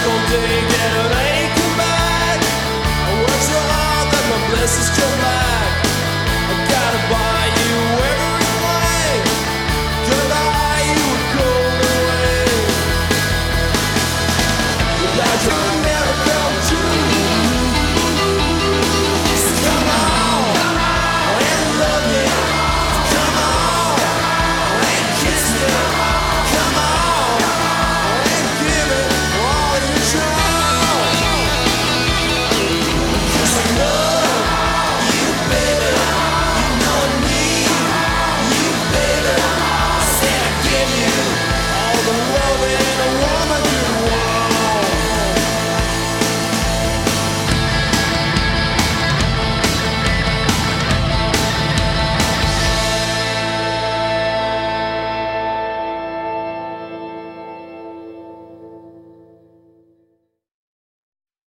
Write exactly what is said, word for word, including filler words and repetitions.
all day, get an aching back. I work so hard that my blessings come back.